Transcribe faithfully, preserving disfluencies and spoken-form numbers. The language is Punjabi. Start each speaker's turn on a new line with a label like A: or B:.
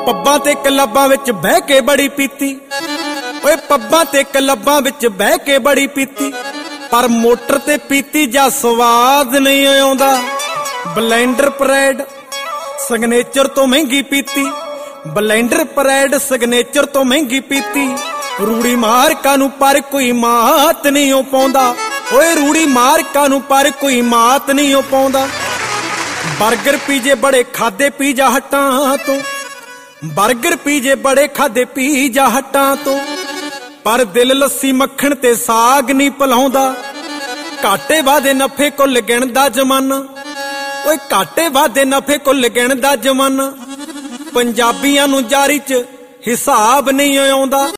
A: ਪੱਬਾਂ ਤੇ ਕਲੱਬਾਂ ਵਿੱਚ ਬਹਿ ਕੇ ਬੜੀ ਪੀਤੀ, ਓਏ ਪੱਬਾਂ ਤੇ ਕਲੱਬਾਂ ਵਿੱਚ ਬਹਿ ਕੇ ਬੜੀ ਪੀਤੀ, ਪਰ ਮੋਟਰ ਤੇ ਪੀਤੀ ਜਾਂ ਸਵਾਦ ਨਹੀਂ ਆਉਂਦਾ। ਬਲੈਂਡਰ ਪਰੈਡ ਸਿਗਨੇਚਰ ਤੋਂ ਮਹਿੰਗੀ ਪੀਤੀ, ਬਲੈਂਡਰ ਪਰੈਡ ਸਿਗਨੇਚਰ ਤੋਂ ਮਹਿੰਗੀ ਪੀਤੀ। ਰੂੜੀ ਮਾਰਕਾ ਨੂੰ ਪਰ ਕੋਈ ਮਾਤ ਨਹੀਂ ਉਹ ਪਾਉਂਦਾ, ਓਏ ਰੂੜੀ ਮਾਰਕਾ ਨੂੰ ਪਰ ਕੋਈ ਮਾਤ ਨਹੀਂ ਉਹ ਪਾਉਂਦਾ। ਬਰਗਰ ਪੀਜੇ ਬੜੇ ਖਾਦੇ ਪੀਜਾ ਹੱਟਾਂ ਤੋਂ, ਬਰਗਰ ਪੀਜੇ ਬੜੇ ਖਾਦੇ ਪੀਜਾ ਹੱਟਾਂ ਤੋਂ, ਪਰ ਦਿਲ ਲੱਸੀ ਮੱਖਣ ਤੇ ਸਾਗ ਨਹੀਂ ਭੁਲਾਉਂਦਾ। ਘਾਟੇ ਵਾਦੇ ਨਫੇ ਕੁੱਲ ਗਿਣਦਾ ਜ਼ਮਾਨਾ, ਓਏ ਘਾਟੇ ਵਾਦੇ ਨਫੇ ਕੁੱਲ ਗਿਣਦਾ ਜ਼ਮਾਨਾ। ਪੰਜਾਬੀਆਂ ਨੂੰ ਜਾਰੀ ਚ ਹਿਸਾਬ ਨਹੀਂ ਆਉਂਦਾ।